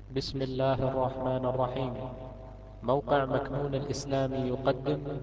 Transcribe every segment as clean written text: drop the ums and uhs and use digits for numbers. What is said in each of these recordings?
بسم الله الرحمن الرحيم. موقع مكنون الإسلامي يقدم.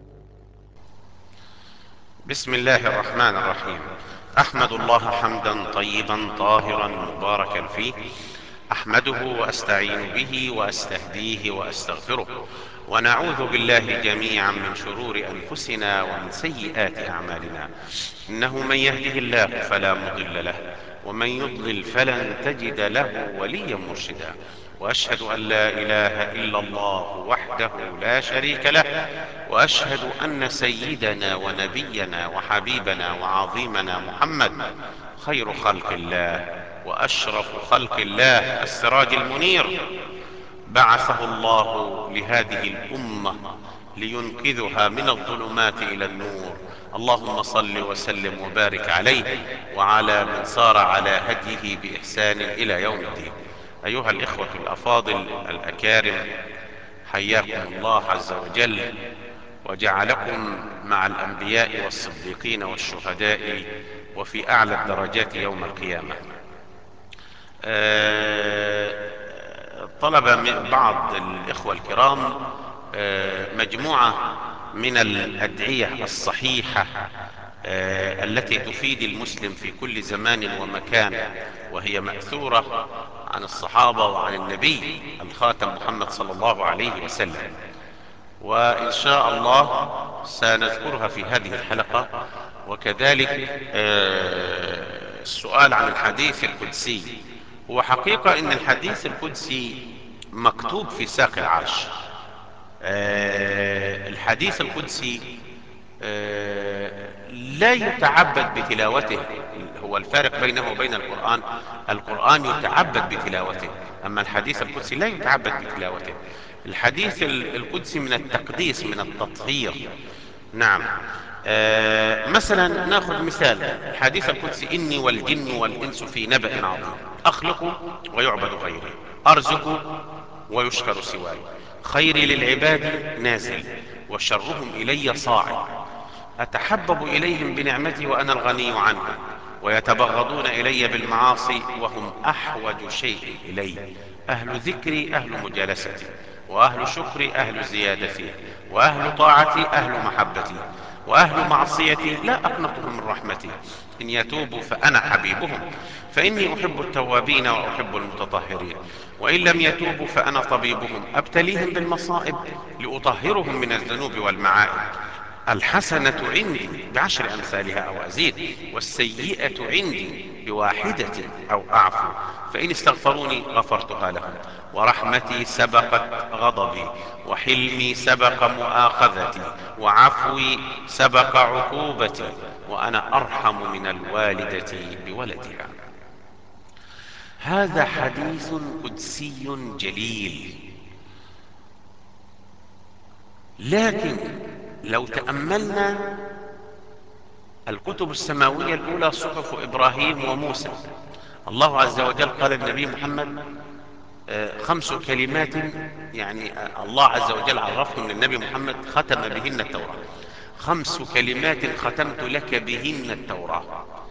بسم الله الرحمن الرحيم. احمد الله حمدا طيبا طاهرا مباركا فيه. احمده واستعين به واستهديه واستغفره، ونعوذ بالله جميعا من شرور انفسنا ومن سيئات اعمالنا. انه من يهده الله فلا مضل له، ومن يضلل فلن تجد له وليا مرشدا. واشهد ان لا اله الا الله وحده لا شريك له، واشهد ان سيدنا ونبينا وحبيبنا وعظيمنا محمد خير خلق الله واشرف خلق الله، السراج المنير، بعثه الله لهذه الامه لينقذها من الظلمات الى النور. اللهم صل وسلم وبارك عليه وعلى من سار على هديه باحسان الى يوم الدين. ايها الاخوه الافاضل الاكارم، حياكم الله عز وجل وجعلكم مع الانبياء والصديقين والشهداء وفي اعلى الدرجات يوم القيامه. طلب من بعض الاخوه الكرام مجموعه من الادعيه الصحيحه التي تفيد المسلم في كل زمان ومكان، وهي ماثوره عن الصحابه وعن النبي الخاتم محمد صلى الله عليه وسلم، وإن شاء الله سنذكرها في هذه الحلقة. وكذلك السؤال عن الحديث القدسي. هو حقيقة إن الحديث القدسي مكتوب في ساق العرش. الحديث القدسي لا يتعبد بتلاوته. هو الفارق بينه وبين القرآن. القرآن يتعبد بتلاوته، أما الحديث القدسي لا يتعبد بتلاوته. الحديث القدسي من التقديس، من التطهير. نعم. مثلا ناخذ مثال الحديث القدسي: إني والجن والإنس في نبأ عظيم، أخلق ويعبد غيري، أرزق ويشكر سواي، خيري للعباد نازل وشرهم إلي صاعد، أتحبب إليهم بنعمتي وأنا الغني عنهم، ويتبغضون إلي بالمعاصي وهم أحوج شيء إلي، أهل ذكري أهل مجالستي، وأهل شكري أهل زيادتي، وأهل طاعتي أهل محبتي، وأهل معصيتي لا أقنطهم من رحمتي، إن يتوبوا فأنا حبيبهم، فإني أحب التوابين وأحب المتطهرين، وإن لم يتوبوا فأنا طبيبهم، أبتليهم بالمصائب لأطهرهم من الذنوب والمعائب. الحسنة عندي بعشر أمثالها أو أزيد، والسيئة عندي بواحدة أو أعفو، فإن استغفروني غفرتها لهم، ورحمتي سبقت غضبي، وحلمي سبق مؤاخذتي، وعفوي سبق عقوبتي، وأنا أرحم من الوالدة بولدها. هذا حديث قدسي جليل، لكن لو تأملنا الكتب السماوية الأولى، صحف إبراهيم وموسى، الله عز وجل قال للنبي محمد 5 كلمات، يعني الله عز وجل عرفه أن النبي محمد ختم بهن التوراة. 5 كلمات ختمت لك بهن التوراة: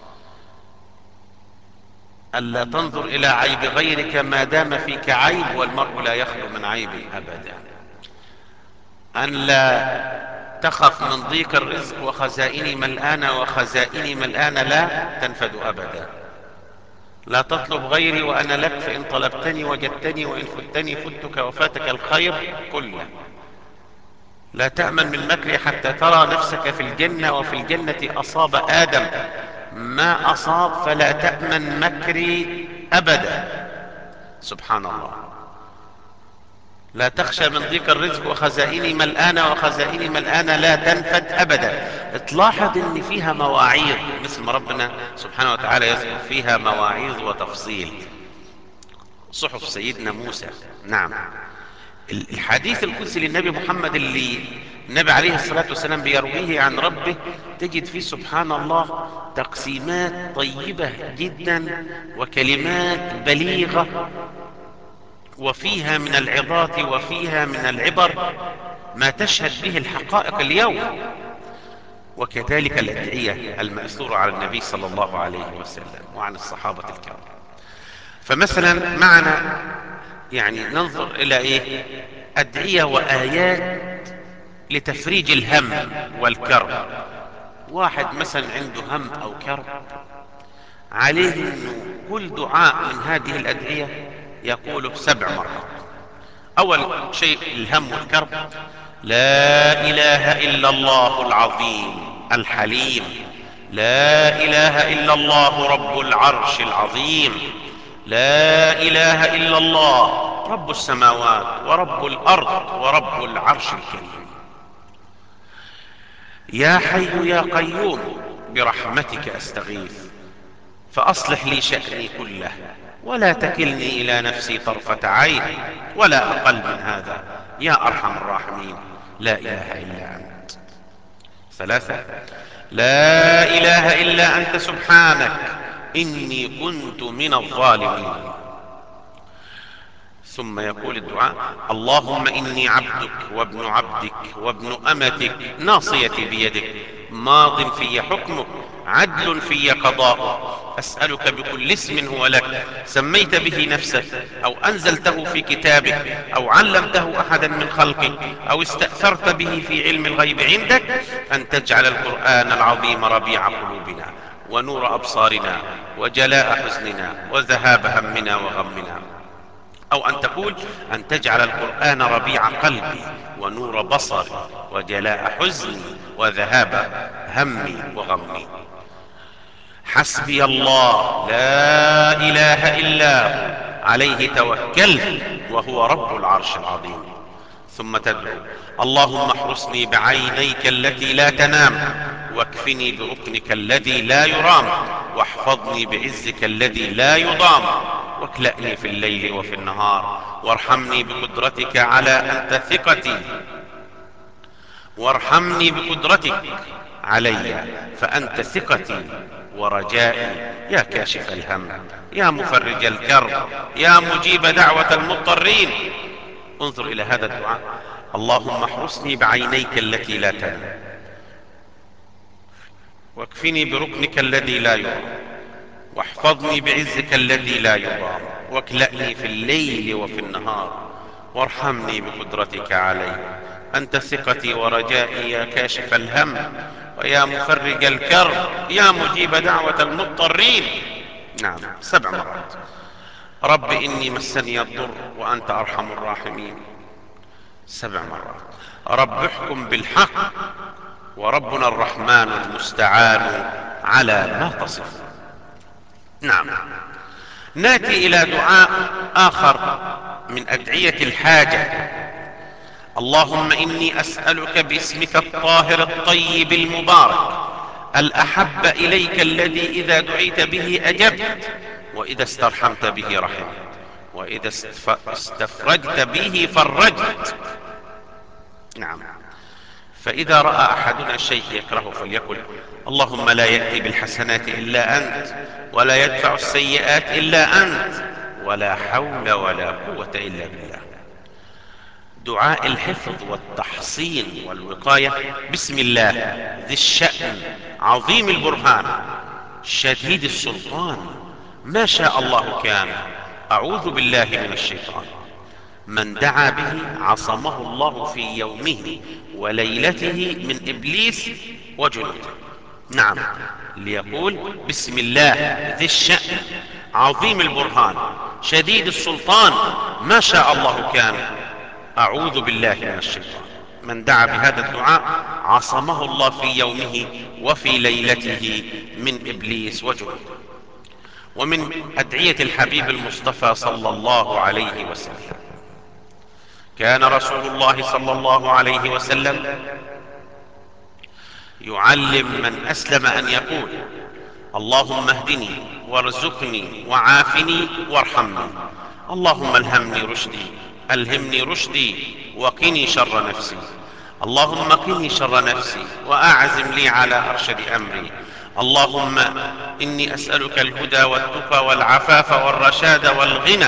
ألا تنظر إلى عيب غيرك ما دام فيك عيب، والمرء لا يخلو من عيب أبدا. أن لا تخف من ضيق الرزق، وخزائني ملآنة وخزائني ملآنة لا تنفد أبدا. لا تطلب غيري وأنا لك، فإن طلبتني وجدتني، وإن فتني فتك وفاتك الخير كله. لا تأمن من مكري حتى ترى نفسك في الجنة، وفي الجنة أصاب آدم ما أصاب، فلا تأمن مكري أبدا. سبحان الله. لا تخشى من ضيق الرزق، وخزائني ملآنة وخزائني ملآنة لا تنفد أبدا. تلاحظ ان فيها مواعيظ، مثل ما ربنا سبحانه وتعالى يذكر فيها مواعيظ وتفصيل. صحف سيدنا موسى. نعم. الحديث القدسي للنبي محمد اللي النبي عليه الصلاة والسلام بيرويه عن ربه، تجد فيه سبحان الله تقسيمات طيبة جدا وكلمات بليغة، وفيها من العظات وفيها من العبر ما تشهد به الحقائق اليوم. وكذلك الأدعية المأثورة على النبي صلى الله عليه وسلم وعن الصحابة الكرام. فمثلا معنا يعني ننظر الى ايه؟ ادعية وايات لتفريج الهم والكرب. واحد مثلا عنده هم او كرب، عليه انه كل دعاء من هذه الادعية يقوله 7 مرات. اول شيء الهم والكرب: لا اله الا الله العظيم الحليم، لا اله الا الله رب العرش العظيم، لا اله الا الله رب السماوات ورب الارض ورب العرش الكريم. يا حي يا قيوم برحمتك استغيث فاصلح لي شأني كله ولا تكلني الى نفسي طرفة عين ولا اقل من هذا يا ارحم الراحمين، لا اله الا انت. 3: لا اله الا انت سبحانك اني كنت من الظالمين. ثم يقول الدعاء: اللهم اني عبدك وابن عبدك وابن امتك ناصيتي بيدك ماض في حكمك عدل في قضاؤك، اسالك بكل اسم هو لك سميت به نفسك او انزلته في كتابك او علمته احدا من خلقك او استاثرت به في علم الغيب عندك ان تجعل القران العظيم ربيع قلوبنا ونور ابصارنا وجلاء حزننا وذهاب همنا وغمنا. او ان تقول: ان تجعل القرآن ربيع قلبي ونور بصري وجلاء حزني وذهاب همي وغمي. حسبي الله لا اله الا هو عليه توكلت وهو رب العرش العظيم. ثم تدعو: اللهم احرسني بعينيك التي لا تنام واكفني بركنك الذي لا يرام واحفظني بعزك الذي لا يضام واكلأني في الليل وفي النهار وارحمني بقدرتك على أنت ثقتي وارحمني بقدرتك علي فأنت ثقتي ورجائي يا كاشف الهم يا مفرج الكرب يا مجيب دعوة المضطرين. انظر إلى هذا الدعاء: اللهم احرسني بعينيك التي لا تنام واكفني بركنك الذي لا يرام واحفظني بعزك الذي لا يضام واكلأني في الليل وفي النهار وارحمني بقدرتك علي أنت ثقتي ورجائي يا كاشف الهم ويا مفرج الكرب يا مجيب دعوة المضطرين. نعم، 7 مرات. رب إني مسني الضر وأنت أرحم الراحمين، 7 مرات. رب احكم بالحق وربنا الرحمن المستعان على ما تصفون. نعم. ناتي الى دعاء اخر من ادعية الحاجة: اللهم اني اسألك باسمك الطاهر الطيب المبارك الاحب اليك الذي اذا دعيت به اجبت واذا استرحمت به رحمت واذا استفرجت به فرجت. نعم. فإذا رأى أحدنا شيء يكرهه فليقل: اللهم لا يأتي بالحسنات إلا أنت ولا يدفع السيئات إلا أنت ولا حول ولا قوة إلا بالله. دعاء الحفظ والتحصين والوقاية: بسم الله ذي الشأن عظيم البرهان شديد السلطان ما شاء الله كان أعوذ بالله من الشيطان. من دعا به عصمه الله في يومه وليلته من إبليس وجنوده. نعم. ليقول: بسم الله ذي الشأن عظيم البرهان شديد السلطان ما شاء الله كان أعوذ بالله من الشيطان. من دعا بهذا الدعاء عصمه الله في يومه وفي ليلته من إبليس وجنوده. ومن أدعية الحبيب المصطفى صلى الله عليه وسلم: كان رسول الله صلى الله عليه وسلم يعلم من أسلم أن يقول: اللهم اهدني وارزقني وعافني وارحمني، اللهم ألهمني رشدي وقني شر نفسي، اللهم قني شر نفسي وأعزم لي على أرشد أمري، اللهم إني أسألك الهدى والتقى والعفاف والرشاد والغنى.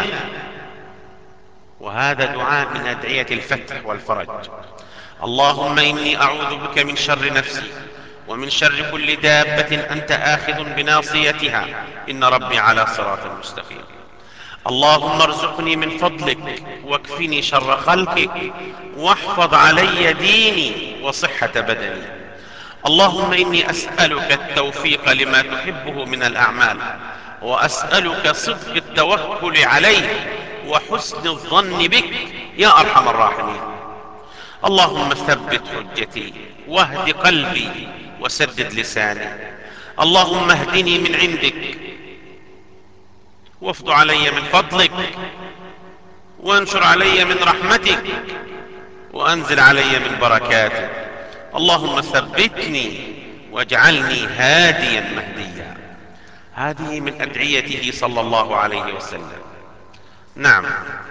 وهذا دعاء من أدعية الفتح والفرج. اللهم إني أعوذ بك من شر نفسي ومن شر كل دابة أنت آخذ بناصيتها إن ربي على صراط مستقيم. اللهم ارزقني من فضلك واكفني شر خلقك واحفظ علي ديني وصحة بدني. اللهم إني أسألك التوفيق لما تحبه من الأعمال، وأسألك صدق التوكل عليك وحسن الظن بك يا أرحم الراحمين. اللهم ثبت حجتي واهد قلبي وسدد لساني. اللهم اهدني من عندك وافض علي من فضلك وانشر علي من رحمتك وانزل علي من بركاتك. اللهم ثبتني واجعلني هاديا مهديا. هذه من أدعيته صلى الله عليه وسلم. نعم.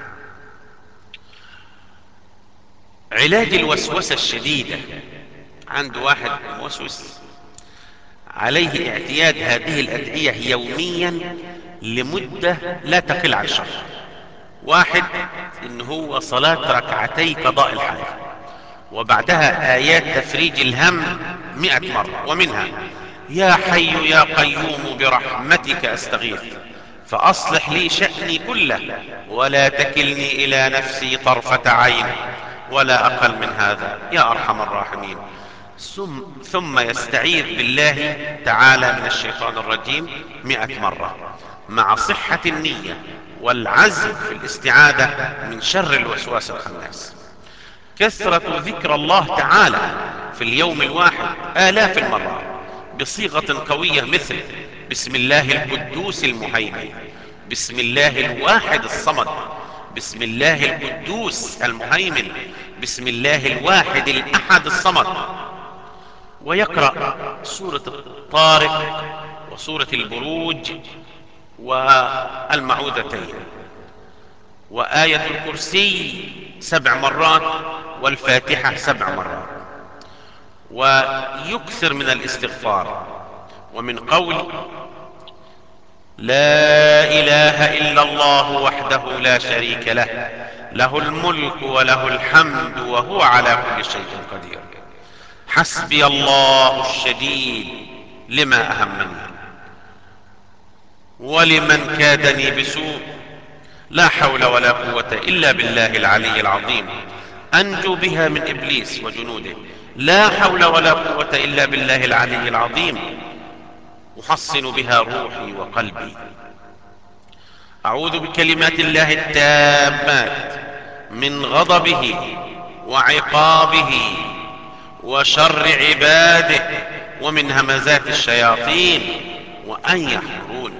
علاج الوسوسة الشديدة. عند واحد موسوس عليه اعتياد هذه الأدعية يوميا لمدة لا تقل عن شهر. واحد إن هو صلاة ركعتي قضاء الحاجة وبعدها آيات تفريج الهم 100 مرة، ومنها يا حي يا قيوم برحمتك أستغيث فأصلح لي شأني كله ولا تكلني إلى نفسي طرفة عين ولا أقل من هذا يا أرحم الراحمين. ثم يستعيذ بالله تعالى من الشيطان الرجيم 100 مرة مع صحة النية والعزم في الاستعاذة من شر الوسواس الخناس. كثرة ذكر الله تعالى في اليوم الواحد آلاف المرات بصيغة قوية مثل بسم الله القدوس المهيمن، بسم الله الواحد الصمد، بسم الله القدوس المهيمن، بسم الله الواحد الأحد الصمد. ويقرأ سورة الطارق وسورة البروج والمعوذتين وآية الكرسي 7 مرات والفاتحة 7 مرات. ويكثر من الاستغفار ومن قول لا إله إلا الله وحده لا شريك له له الملك وله الحمد وهو على كل شيء قدير. حسبي الله الشديد لما أهمني ولمن كادني بسوء لا حول ولا قوة إلا بالله العلي العظيم. أنجو بها من إبليس وجنوده لا حول ولا قوة إلا بالله العلي العظيم. أحصن بها روحي وقلبي. أعوذ بكلمات الله التامات من غضبه وعقابه وشر عباده ومن همزات الشياطين وأن يحضرون.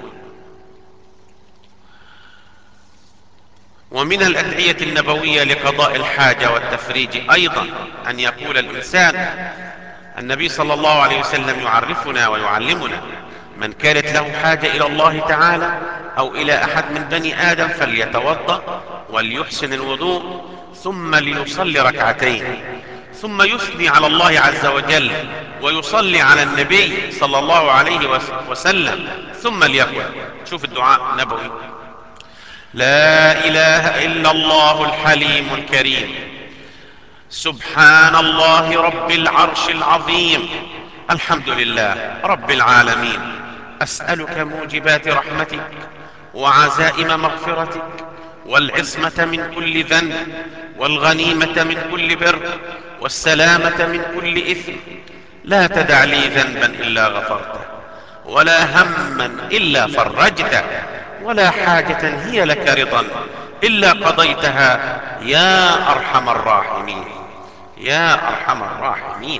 ومن الأدعية النبوية لقضاء الحاجة والتفريج أيضا أن يقول الإنسان. النبي صلى الله عليه وسلم يعرفنا ويعلمنا من كانت له حاجة إلى الله تعالى أو إلى أحد من بني آدم فليتوضأ وليحسن الوضوء ثم ليصلي ركعتين ثم يثني على الله عز وجل ويصلي على النبي صلى الله عليه وسلم ثم ليقول. شوف الدعاء النبوي: لا إله إلا الله الحليم الكريم سبحان الله رب العرش العظيم الحمد لله رب العالمين أسألك موجبات رحمتك وعزائم مغفرتك والعصمة من كل ذنب والغنيمة من كل بر والسلامة من كل إثم. لا تدع لي ذنبا إلا غفرته ولا هما إلا فرجته ولا حاجة هي لك رضا إلا قضيتها يا أرحم الراحمين يا أرحم الراحمين.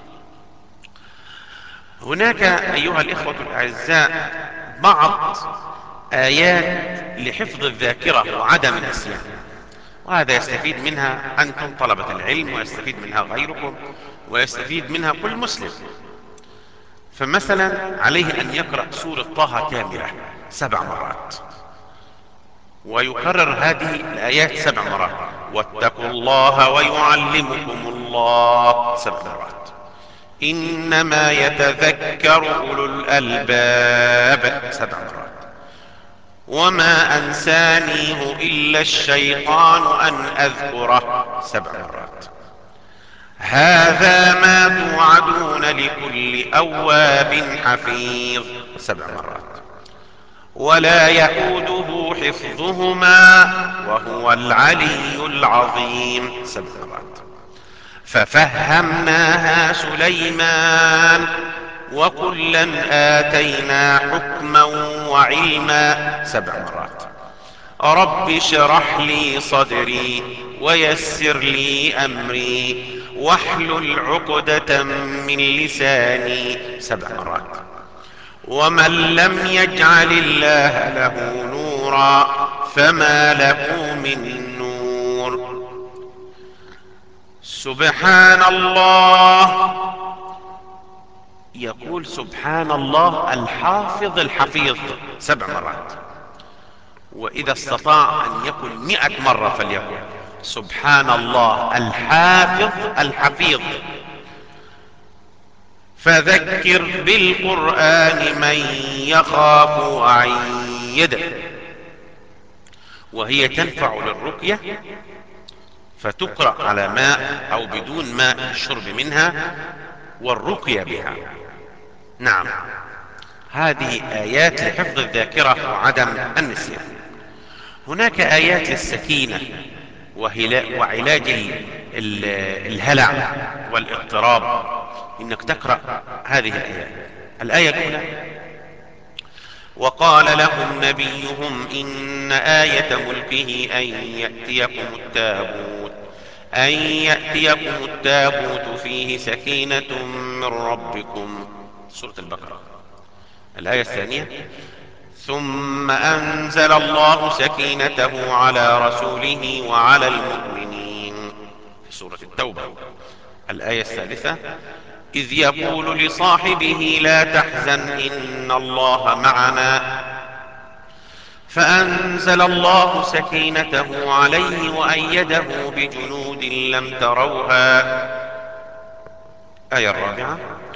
هناك أيها الإخوة الأعزاء بعض آيات لحفظ الذاكرة وعدم النسيان، وهذا يستفيد منها أنتم طلبة العلم ويستفيد منها غيركم ويستفيد منها كل مسلم. فمثلا عليه أن يقرأ سورة طه كاملة 7 مرات ويكرر هذه الآيات 7 مرات. واتقوا الله ويعلمكم الله 7 مرات. إنما يتذكر أولو الألباب 7 مرات. وما أنسانيه إلا الشيطان أن أذكره 7 مرات. هذا ما توعدون لكل أواب حفيظ 7 مرات. ولا يئوده حفظهما وهو العلي العظيم 7 مرات. ففهمناها سليمان وكلا آتينا حكما وعلما 7 مرات. رب اشرح لي صدري ويسر لي أمري واحلل عقدة من لساني 7 مرات. ومن لم يجعل الله له نورا فما له من نور. سبحان الله. يقول سبحان الله الحافظ الحفيظ 7 مرات. وإذا استطاع أن يقول 100 مرة فليقل سبحان الله الحافظ الحفيظ. فذكر بالقرآن من يخاف وعيد. وهي تنفع للرقية، فتقرأ على ماء أو بدون ماء الشرب منها والرقية بها. نعم، هذه آيات لحفظ الذاكرة وعدم النسيان. هناك آيات للسكينة وعلاج الهلع والاضطراب. إنك تقرأ هذه الآيات. الآية الأولى: وقال لهم نبيهم إن آية ملكه أن يأتيكم التابوت فيه سكينة من ربكم. سورة البقرة. الآية الثانية: ثم أنزل الله سكينته على رسوله وعلى المؤمنين. في سورة التوبة. الآية الثالثة: إذ يقول لصاحبه لا تحزن إن الله معنا، فأنزل الله سكينته عليه وأيده بجنود لم تروها. الآية الرابعة: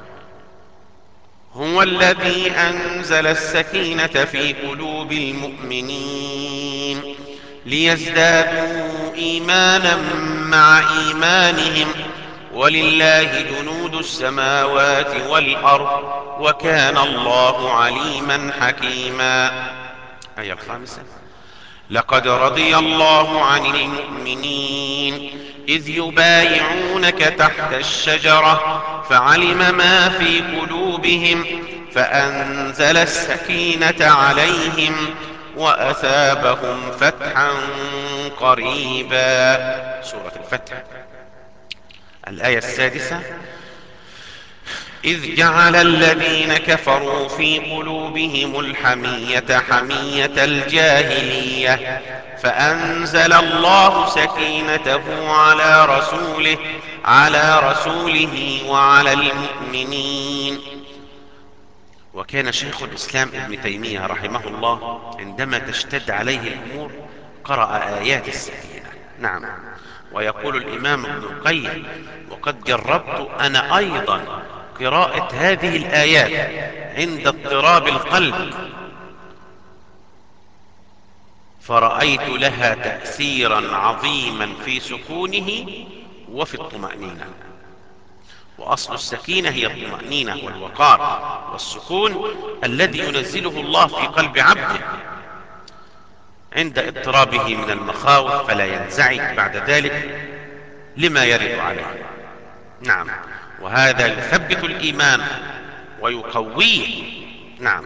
هو الذي أنزل السكينة في قلوب المؤمنين ليزدادوا إيمانا مع إيمانهم ولله جنود السماوات والأرض وكان الله عليما حكيما. الآية الخامسة: لقد رضي الله عن المؤمنين إذ يبايعونك تحت الشجرة فعلم ما في قلوبهم فأنزل السكينة عليهم وأثابهم فتحا قريبا. سورة الفتح. الآية السادسة: إذ جعل الذين كفروا في قلوبهم الحمية حمية الجاهلية فأنزل الله سكينته على رسوله وعلى المؤمنين. وكان شيخ الإسلام ابن تيمية رحمه الله عندما تشتد عليه الأمور قرأ آيات السكينة. نعم. ويقول الإمام ابن القيم: وقد جربت أنا أيضا قراءة هذه الآيات عند اضطراب القلب، فرأيت لها تأثيرا عظيما في سكونه وفي الطمأنينة. وأصل السكينة هي الطمأنينة والوقار والسكون الذي ينزله الله في قلب عبده عند اضطرابه من المخاوف، فلا ينزعج بعد ذلك لما يرد عليه. نعم، وهذا يثبت الإيمان ويقويه. نعم.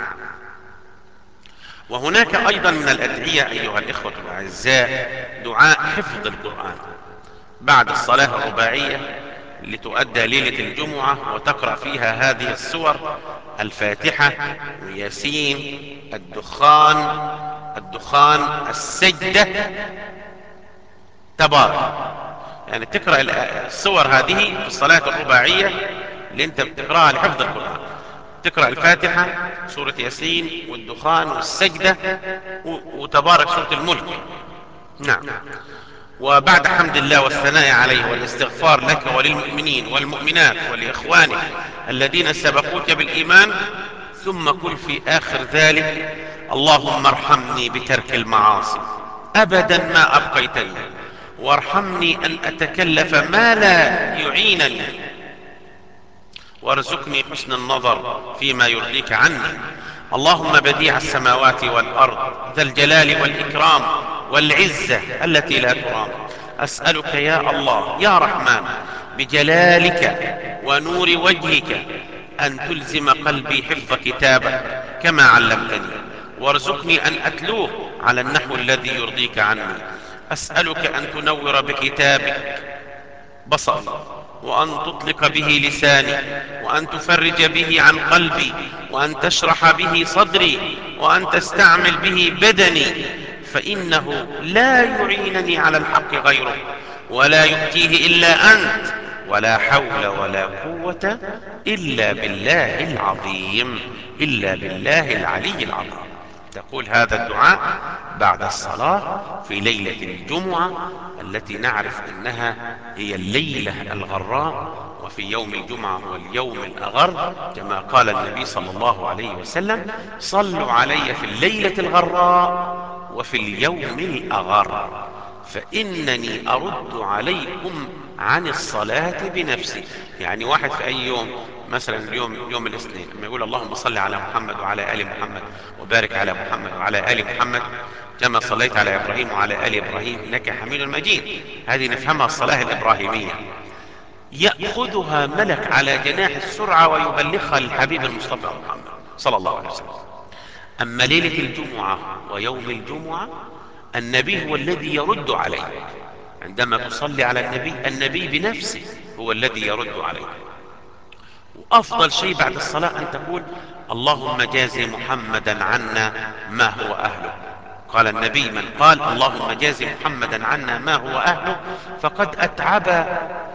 وهناك أيضا من الأدعية أيها الإخوة الأعزاء دعاء حفظ القرآن بعد الصلاة الرباعية لتؤدى ليلة الجمعة وتقرأ فيها هذه السور: الفاتحة وياسين، الدخان، السجدة، تبارك. يعني تقرأ السور هذه في الصلاة الرباعية اللي انت بتقرأها لحفظ القرآن. تقرأ الفاتحة، سورة ياسين، والدخان، والسجدة، وتبارك سورة الملك. نعم. وبعد حمد الله والثناء عليه والاستغفار لك وللمؤمنين والمؤمنات ولإخوانك الذين سبقوك بالإيمان، ثم قل في آخر ذلك: اللهم ارحمني بترك المعاصي أبدا ما أبقيتني، وارحمني أن أتكلف ما لا يعينني، وارزقني حسن النظر فيما يرضيك عني، اللهم بديع السماوات والأرض ذا الجلال والإكرام والعزة التي لا ترام، أسألك يا الله يا رحمن بجلالك ونور وجهك أن تلزم قلبي حفظ كتابك كما علمتني، وارزقني أن أتلوه على النحو الذي يرضيك عني. أسألك أن تنور بكتابك بصري، وأن تطلق به لساني، وأن تفرج به عن قلبي، وأن تشرح به صدري، وأن تستعمل به بدني، فإنه لا يعينني على الحق غيرك، ولا يؤتيه إلا أنت، ولا حول ولا قوة إلا بالله العظيم، إلا بالله العلي العظيم. تقول هذا الدعاء بعد الصلاة في ليلة الجمعة التي نعرف أنها هي الليلة الغراء، وفي يوم الجمعة هو اليوم الأغر، كما قال النبي صلى الله عليه وسلم: صلوا علي في الليلة الغراء وفي اليوم الأغر، فإنني أرد عليكم عن الصلاة بنفسي. يعني واحد في أي يوم، مثلا اليوم يوم الاثنين، لما يقول اللهم صل على محمد وعلى آل محمد وبارك على محمد وعلى آل محمد كما صليت على إبراهيم وعلى آل إبراهيم إنك حميد مجيد، هذه نفهمها الصلاة الإبراهيمية، يأخذها ملك على جناح السرعة ويبلغها للحبيب المصطفى محمد صلى الله عليه وسلم. أما ليلة الجمعة ويوم الجمعة، النبي هو الذي يرد عليك، عندما تصلي على النبي، النبي بنفسه هو الذي يرد عليك. وأفضل شيء بعد الصلاة أن تقول: اللهم جاز محمدا عنا ما هو أهله. قال النبي: من قال اللهم جاز محمدا عنا ما هو أهله فقد أتعب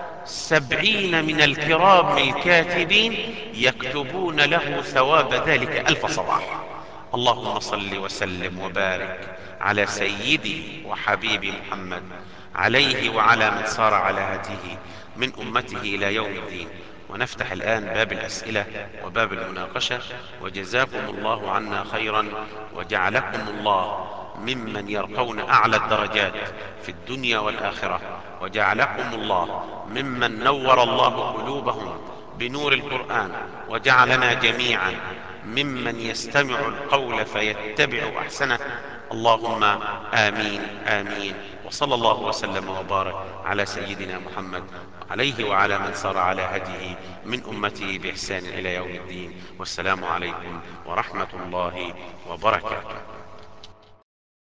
70 من الكرام الكاتبين يكتبون له ثواب ذلك 1000 صباح. اللهم صل وسلم وبارك على سيدي وحبيبي محمد، عليه وعلى من سار على هديه من أمته إلى يوم الدين. ونفتح الآن باب الأسئلة وباب المناقشة. وجزاكم الله عنا خيرا، وجعلكم الله ممن يرقون أعلى الدرجات في الدنيا والآخرة، وجعلكم الله ممن نور الله قلوبهم بنور القرآن، وجعلنا جميعا ممن يستمع القول فيتبع أحسنه. اللهم آمين آمين. وصلى الله وسلم وبارك على سيدنا محمد، عليه وعلى من سار على هديه من أمته بإحسان إلى يوم الدين. والسلام عليكم ورحمة الله وبركاته.